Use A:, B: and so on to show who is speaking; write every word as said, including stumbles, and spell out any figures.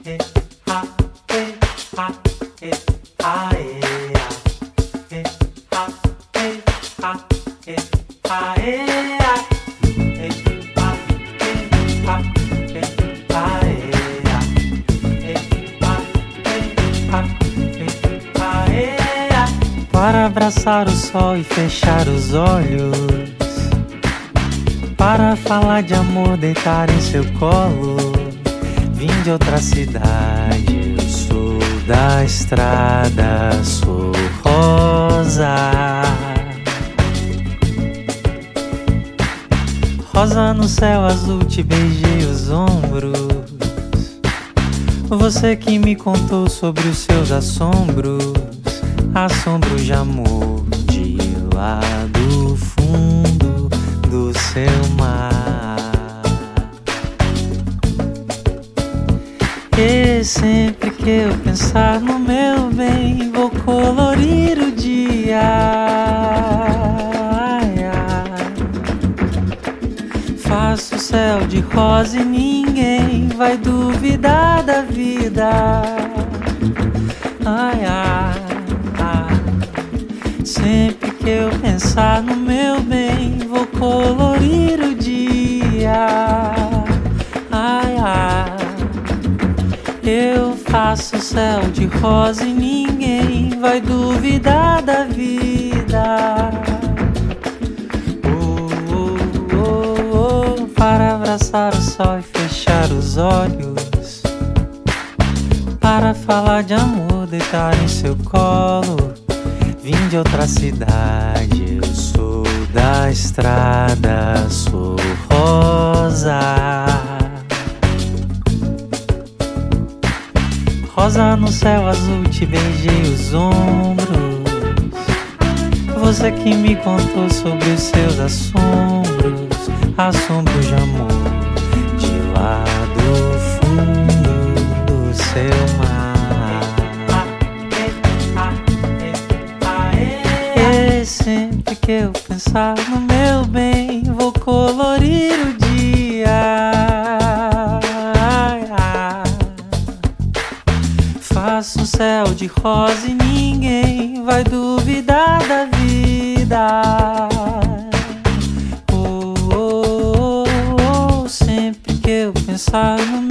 A: Para abraçar o sol e fechar os olhos, para falar de amor, deitar em seu colo. Vim de outra cidade, eu sou da estrada, sou rosa. Rosa no céu azul, te beijei os ombros. Você que me contou sobre os seus assombros, assombros de amor de lá do fundo do seu mar. E sempre que eu pensar no meu bem, vou colorir o dia. Ai, ai. Faço o céu de rosa e ninguém vai duvidar da vida. Ai, ai. Sempre que eu pensar no meu bem, vou colorir o dia. Ai, ai. Eu faço o céu de rosa e ninguém vai duvidar da vida. Oh, oh, oh, oh. Para abraçar o sol e fechar os olhos, para falar de amor, deitar em seu colo. Vim de outra cidade, eu sou da estrada, sou rosa. Rosa no céu azul, te beijei os ombros. Você que me contou sobre os seus assombros, assombros de amor de lá do fundo do seu mar. Sempre que eu pensar no meu bem, vou colorir o dia. Ai, ai. Faço um céu de rosa e ninguém vai duvidar da vida. Oh, oh, oh, oh. Sempre que eu pensar no